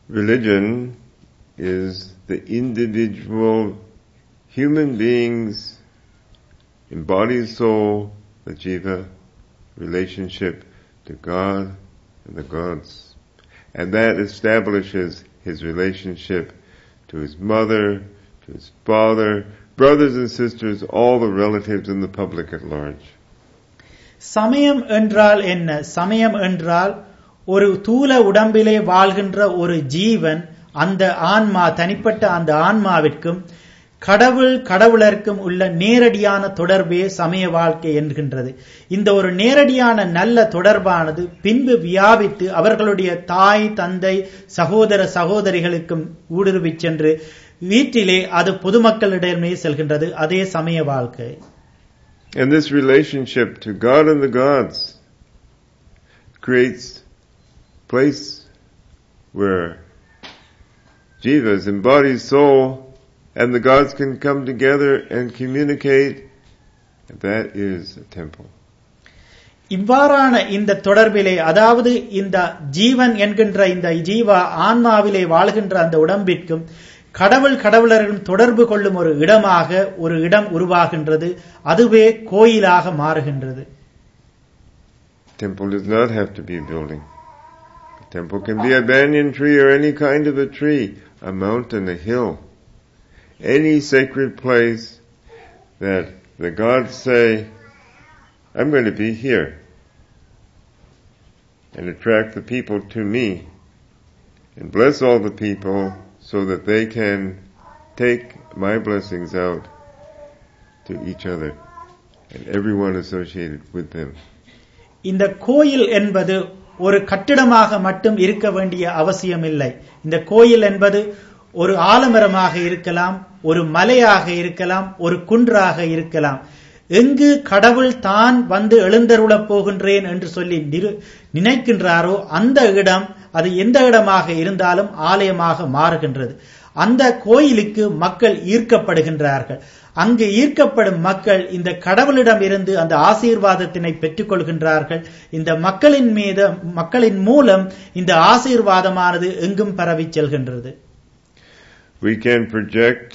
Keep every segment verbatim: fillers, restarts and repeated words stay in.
Religion is the individual human being's embodied soul, the jiva, relationship to God and the gods. And that establishes his relationship to his mother, to his father, brothers and sisters, all the relatives and the public at large. சமயம் என்றால் என்ன? சமயம் என்றால் ஒரு தூல உடம்பிலே வாழ்கின்ற ஒரு ஜீவன், அந்த ஆன்மா, தனிப்பட்ட அந்த ஆன்மாவிற்கும் கடவுள் கடவுளருக்கும் உள்ள நேரடியான தொடர்பே சமய வாழ்க்கை என்கின்றது. இந்த ஒரு நேரடியான நல்ல தொடர்பானது பின்பு வியாபித்து அவர்களுடைய தாய், தந்தை, சகோதர சகோதரிகளுக்கும் ஊடுருவிச் சென்று வீட்டிலே அது பொதுமக்களிடமே செல்கின்றது. அதே சமய வாழ்க்கை. And this relationship to God and the gods creates place where Jiva's embodied soul and the gods can come together and communicate. And that is a temple. இவ்வாறான இந்த தொடர்பிலே, அதாவது இந்த ஜீவன் என்கின்ற இந்த ஜீவா ஆன்மாவிலே வாழ்கின்ற அந்த உடம்பிற்கும் கடவுள் கடவுளர்களும் தொடர்பு கொள்ளும் ஒரு இடமாக ஒரு இடம் உருவாகின்றது. அதுவே கோயிலாக மாறுகின்றது. Temple does not have to be a building. A temple can be a banyan tree or any kind of a tree, a mountain, a hill. Any sacred place that the gods say, I'm going to be here and attract the people to me and bless all the people so that they can take my blessings out to each other and everyone associated with them. இந்த கோயில் என்பது ஒரு கட்டிடமாக மட்டும் இருக்க வேண்டிய அவசியம் இல்லை. இந்த கோயில் என்பது ஒரு ஆலமரமாக இருக்கலாம், ஒரு மலையாக இருக்கலாம், ஒரு குன்றாக இருக்கலாம். எங்கு கடவுள் தான் வந்து எழுந்தருளப் போகின்றேன் என்று சொல்லி நினைக்கின்றாரோ அந்த இடம், அது எந்த இடமாக இருந்தாலும் ஆலயமாக மாறுகின்றது. அந்த கோயிலுக்கு மக்கள் ஈர்க்கப்படுகின்றார்கள். அங்கு ஈர்க்கப்படும் மக்கள் இந்த கடவுளிடம் இருந்து அந்த ஆசீர்வாதத்தினை பெற்றுக் கொள்கின்றார்கள். இந்த மக்களின் மீது மக்களின் மூலம் இந்த ஆசீர்வாதமானது எங்கும் பரவி செல்கின்றது. We can project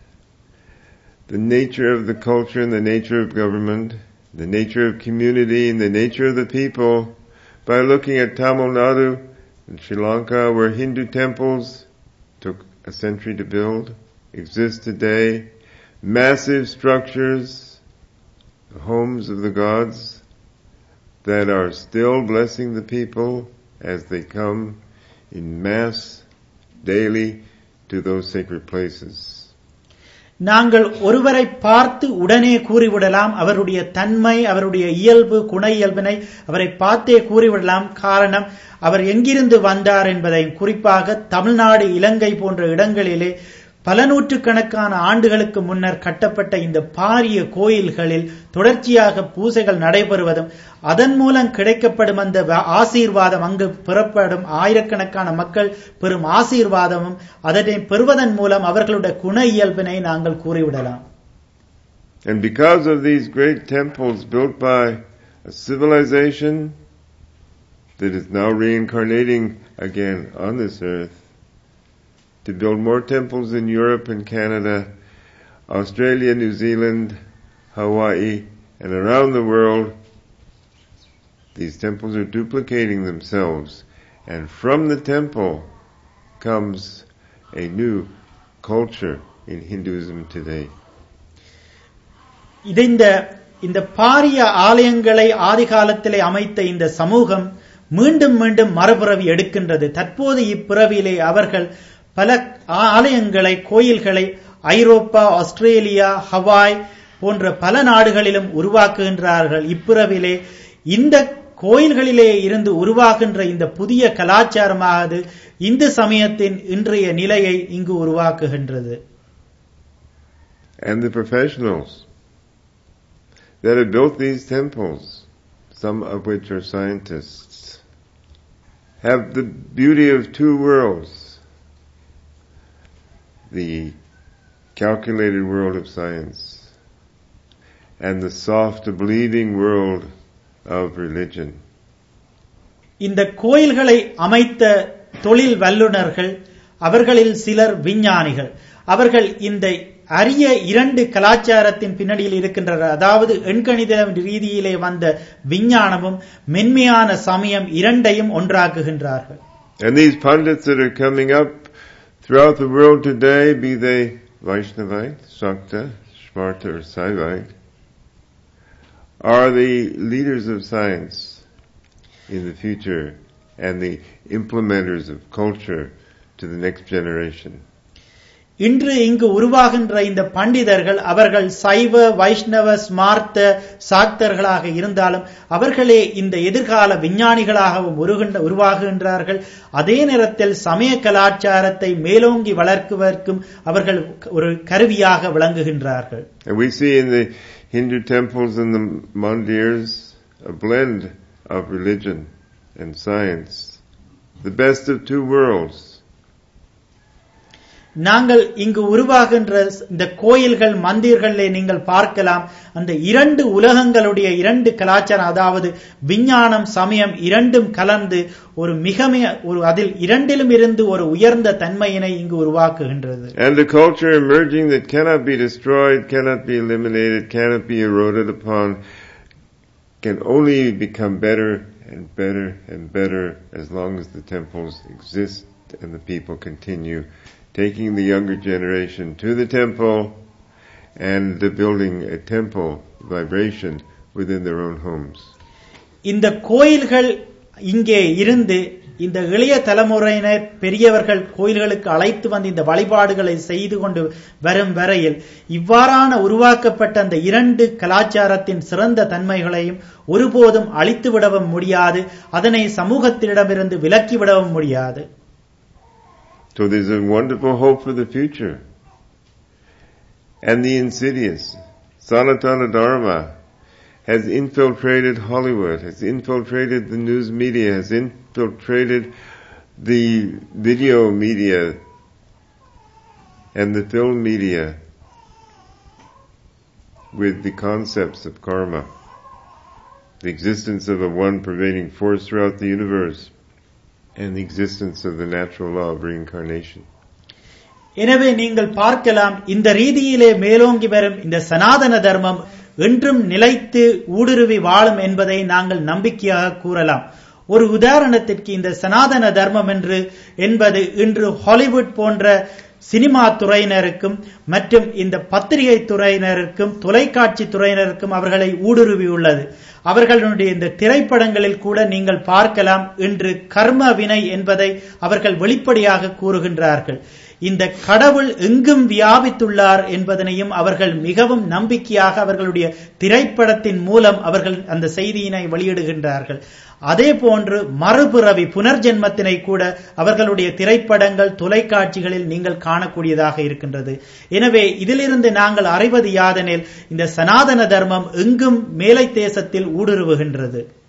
the nature of the culture and the nature of government, the nature of community and the nature of the people by looking at Tamil Nadu in Sri Lanka, where Hindu temples took a century to build, exist today, massive structures, the homes of the gods that are still blessing the people as they come in mass daily to those sacred places. நாங்கள் ஒருவரை பார்த்து உடனே கூறிவிடலாம் அவருடைய தன்மை, அவருடைய இயல்பு, குண இயல்பினை அவரை பார்த்தே கூறிவிடலாம். காரணம், அவர் எங்கிருந்து வந்தார் என்பதையும், குறிப்பாக தமிழ்நாடு, இலங்கை போன்ற இடங்களிலே பல நூற்றுக்கணக்கான ஆண்டுகளுக்கு முன்னர் கட்டப்பட்ட இந்த பாரிய கோயில்களில் தொடர்ச்சியாக பூசைகள் நடைபெறுவதும் அதன் மூலம் கிடைக்கப்படும் அந்த ஆசீர்வாதம், அங்கு பெறப்படும் ஆயிரக்கணக்கான மக்கள் பெறும் ஆசீர்வாதமும் அதனை பெறுவதன் மூலம் அவர்களுடைய குண இயல்பினை நாங்கள் கூறிவிடலாம். And because of these great temples built by a civilization that is now reincarnating again on this earth, to build more temples in Europe and Canada, Australia, New Zealand, Hawaii, and around the world, these temples are duplicating themselves. And from the temple comes a new culture in Hinduism today. இந்த இந்த பாரிய ஆலயங்களை ஆதிகாலத்திலே அமைத்த இந்த சமூகம் மீண்டும் மீண்டும் மறுபிறவி எடுக்கின்றது. தற்போது இப்பிறவியிலே அவர்கள் பல ஆலயங்களை, கோயில்களை ஐரோப்பா, ஆஸ்திரேலியா, ஹவாய் போன்ற பல நாடுகளிலும் உருவாக்குகின்றார்கள். இப்பிறவிலே இந்த கோயில்களிலே இருந்து உருவாகின்ற இந்த புதிய கலாச்சாரமானது இந்து சமயத்தின் இன்றைய நிலையை இங்கு உருவாக்குகின்றது. And the professionals that have built these temples, some of which are scientists, have the beauty of two worlds. The calculated world of science and the soft, believing world of religion. இந்த கோயில்களை அமைத்த தொழில் வல்லுநர்கள், அவர்களில் சிலர் விஞ்ஞானிகள். அவர்கள் இந்த அரிய இரண்டு கலாச்சாரத்தின் பின்னணியில் இருக்கின்றனர். அதாவது எண்கணித ரீதியிலே வந்த விஞ்ஞானமும் மென்மையான சமயம் இரண்டையும் ஒன்றாக்குகின்றார்கள். And these pundits that are coming up throughout the world today, be they Vaishnavite, Shakta, Shmarta or Saivite, are the leaders of science in the future and the implementers of culture to the next generation. இன்று இங்கு உருவாகின்ற இந்த பண்டிதர்கள் அவர்கள் சைவ, வைஷ்ணவ, ஸ்மார்த்த, சாக்தர்களாக இருந்தாலும் அவர்களே இந்த எதிர்கால விஞ்ஞானிகளாகவும் உருவாகுகின்றார்கள். அதே நேரத்தில் சமய கலாச்சாரத்தை மேலோங்கி வளர்க்குவதற்கும் அவர்கள் ஒரு கருவியாக விளங்குகின்றார்கள். And we see in the Hindu temples and the mandirs a blend of religion and science, the best of two worlds. நாங்கள் இங்கு உருவாகின்ற இந்த கோயில்கள், மந்திர்களிலே நீங்கள் பார்க்கலாம் அந்த இரண்டு உலகங்களுடைய இரண்டு கலாச்சாரம், அதாவது விஞ்ஞானம், சமயம் இரண்டும் கலந்து ஒரு மிக ஒரு அதில் இரண்டிலும் இருந்து ஒரு உயர்ந்த தன்மையினை இங்கு உருவாக்குகின்றது. And a culture emerging that cannot be destroyed, cannot be eliminated, cannot be eroded upon, can only become better and better and better as long as the temples exist and the people continue taking the younger generation to the temple and building a temple vibration within their own homes. இந்த கோயில்கள் இங்கே இருந்து இந்த இளைய தலைமுறையினர் பெரியவர்கள் கோயில்களுக்கு அழைத்து வந்து இந்த வழிபாடுகளை செய்து கொண்டு வரும் வரையில் இவ்வாறான உருவாக்கப்பட்ட அந்த இரண்டு கலாச்சாரத்தின் சிறந்த தன்மைகளையும் ஒருபோதும் அழித்துவிடவும் முடியாது, அதனை சமூகத்திடமிருந்து விலக்கிவிடவும் முடியாது. So there's a wonderful hope for the future. And the insidious Sanatana Dharma has infiltrated Hollywood, has infiltrated the news media, has infiltrated the video media and the film media with the concepts of karma, the existence of a one pervading force throughout the universe, and the existence of the natural law of reincarnation. எனவே நீங்கள் பார்க்கலாம் இந்த ரீதியிலே மேலோங்கி வரும் இந்த சனாதன தர்மம் என்றும் நிலைத்து ஊடுருவி வாழும் என்பதை நாங்கள் நம்பிக்கையாக கூறலாம். ஒரு உதாரணத்திற்கு இந்த சனாதன தர்மம் என்று என்பது இன்று ஹாலிவுட் போன்ற சினிமா துறையினருக்கும் மற்றும் இந்த பத்திரிகை துறையினருக்கும் தொலைக்காட்சி துறையினருக்கும் அவர்களை ஊடுருவியுள்ளது. அவர்களுடைய இந்த திரைப்படங்களில் கூட நீங்கள் பார்க்கலாம் இன்று கர்ம வினை என்பதை அவர்கள் வெளிப்படையாக கூறுகின்றார்கள். இந்த கடவுள் எங்கும் வியாபித்துள்ளார் என்பதனையும் அவர்கள் மிகவும் நம்பிக்கையாக அவர்களுடைய திரைப்படத்தின் மூலம் அவர்கள் அந்த செய்தியினை வெளியிடுகின்றார்கள். அதே போன்று மறுபிறவி புனர்ஜென்மத்தினை கூட அவர்களுடைய திரைப்படங்கள், தொலைக்காட்சிகளில் நீங்கள் காணக்கூடியதாக இருக்கின்றது. எனவே இதிலிருந்து நாங்கள் அறிவது யாதெனில் இந்த சனாதன தர்மம் எங்கும் மேலை தேசத்தில் ஊடுருவுகின்றது.